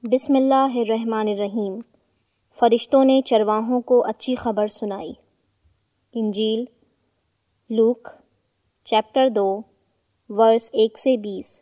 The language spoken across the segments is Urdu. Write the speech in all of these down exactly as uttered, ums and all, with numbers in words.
بسم اللہ الرحمن الرحیم۔ فرشتوں نے چرواہوں کو اچھی خبر سنائی۔ انجیل لوک چیپٹر دو ورس ایک سے بیس۔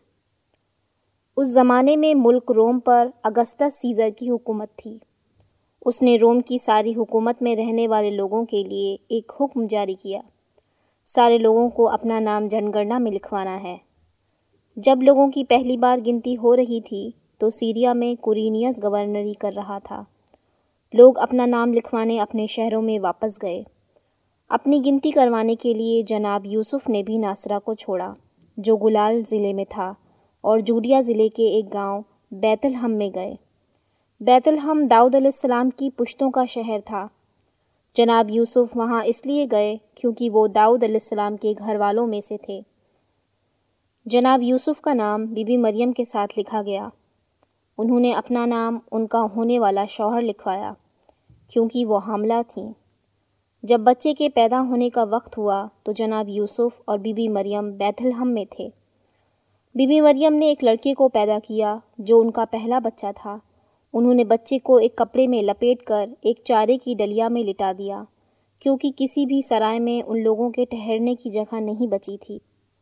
اس زمانے میں ملک روم پر اگستس سیزر کی حکومت تھی۔ اس نے روم کی ساری حکومت میں رہنے والے لوگوں کے لیے ایک حکم جاری کیا۔ سارے لوگوں کو اپنا نام جن گننا میں لکھوانا ہے۔ جب لوگوں کی پہلی بار گنتی ہو رہی تھی تو سیریا میں کورینیس گورنری کر رہا تھا۔ لوگ اپنا نام لکھوانے اپنے شہروں میں واپس گئے۔ اپنی گنتی کروانے کے لیے جناب یوسف نے بھی ناصرہ کو چھوڑا جو گلال ضلع میں تھا، اور جوڈیا ضلع کے ایک گاؤں بیت لحم میں گئے۔ بیت لحم داؤد علیہ السلام کی پشتوں کا شہر تھا۔ جناب یوسف وہاں اس لیے گئے کیونکہ وہ داؤد علیہ السلام کے گھر والوں میں سے تھے۔ جناب یوسف کا نام بی بی مریم کے ساتھ لکھا گیا۔ انہوں نے اپنا نام ان کا ہونے والا شوہر لکھوایا کیونکہ وہ حاملہ تھیں۔ جب بچے کے پیدا ہونے کا وقت ہوا تو جناب یوسف اور بی بی مریم بیت لحم میں تھے۔ بی بی مریم نے ایک لڑکے کو پیدا کیا جو ان کا پہلا بچہ تھا۔ انہوں نے بچے کو ایک کپڑے میں لپیٹ کر ایک چارے کی ڈلیا میں لٹا دیا کیونکہ کسی بھی سرائے میں ان لوگوں کے ٹھہرنے کی جگہ نہیں بچی تھی۔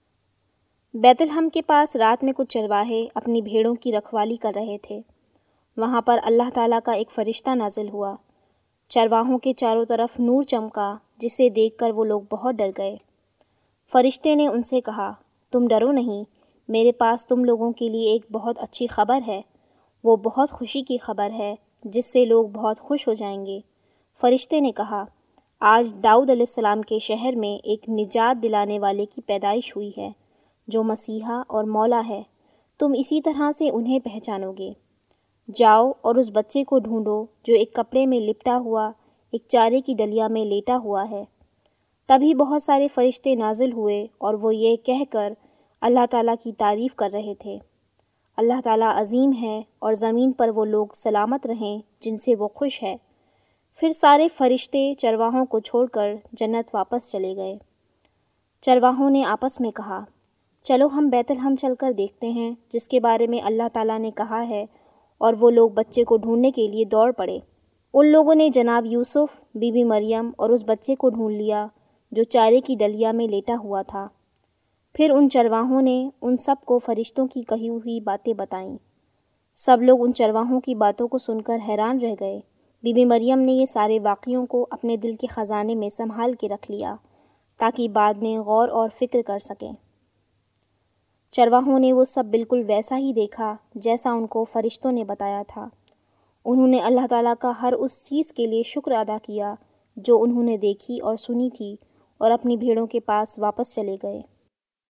بیت لحم کے پاس رات میں کچھ چرواہے اپنی بھیڑوں کی رکھوالی کر رہے تھے۔ وہاں پر اللہ تعالیٰ کا ایک فرشتہ نازل ہوا۔ چرواہوں کے چاروں طرف نور چمکا جسے دیکھ کر وہ لوگ بہت ڈر گئے۔ فرشتے نے ان سے کہا، تم ڈرو نہیں، میرے پاس تم لوگوں کے لیے ایک بہت اچھی خبر ہے۔ وہ بہت خوشی کی خبر ہے جس سے لوگ بہت خوش ہو جائیں گے۔ فرشتے نے کہا، آج داؤد علیہ السلام کے شہر میں ایک نجات دلانے والے کی پیدائش ہوئی ہے جو مسیحا اور مولا ہے۔ تم اسی طرح سے انہیں پہچانو گے۔ جاؤ اور اس بچے کو ڈھونڈو جو ایک کپڑے میں لپٹا ہوا ایک چارے کی ڈلیا میں لیٹا ہوا ہے۔ تبھی بہت سارے فرشتے نازل ہوئے اور وہ یہ کہہ کر اللہ تعالیٰ کی تعریف کر رہے تھے، اللہ تعالیٰ عظیم ہے اور زمین پر وہ لوگ سلامت رہیں جن سے وہ خوش ہے۔ پھر سارے فرشتے چرواہوں کو چھوڑ کر جنت واپس چلے گئے۔ چرواہوں نے آپس میں کہا، چلو ہم بیت لحم چل کر دیکھتے ہیں جس کے بارے میں اللہ تعالیٰ نے کہا ہے، اور وہ لوگ بچے کو ڈھونڈنے کے لیے دوڑ پڑے۔ ان لوگوں نے جناب یوسف، بی بی مریم اور اس بچے کو ڈھونڈ لیا جو چارے کی ڈلیا میں لیٹا ہوا تھا۔ پھر ان چرواہوں نے ان سب کو فرشتوں کی کہی ہوئی باتیں بتائیں۔ سب لوگ ان چرواہوں کی باتوں کو سن کر حیران رہ گئے۔ بی بی مریم نے یہ سارے واقعوں کو اپنے دل کے خزانے میں سنبھال کے رکھ لیا تاکہ بعد میں غور اور فکر کر سکیں۔ چرواہوں نے وہ سب بالکل ویسا ہی دیکھا جیسا ان کو فرشتوں نے بتایا تھا۔ انہوں نے اللہ تعالیٰ کا ہر اس چیز کے لیے شکر ادا کیا جو انہوں نے دیکھی اور سنی تھی، اور اپنی بھیڑوں کے پاس واپس چلے گئے۔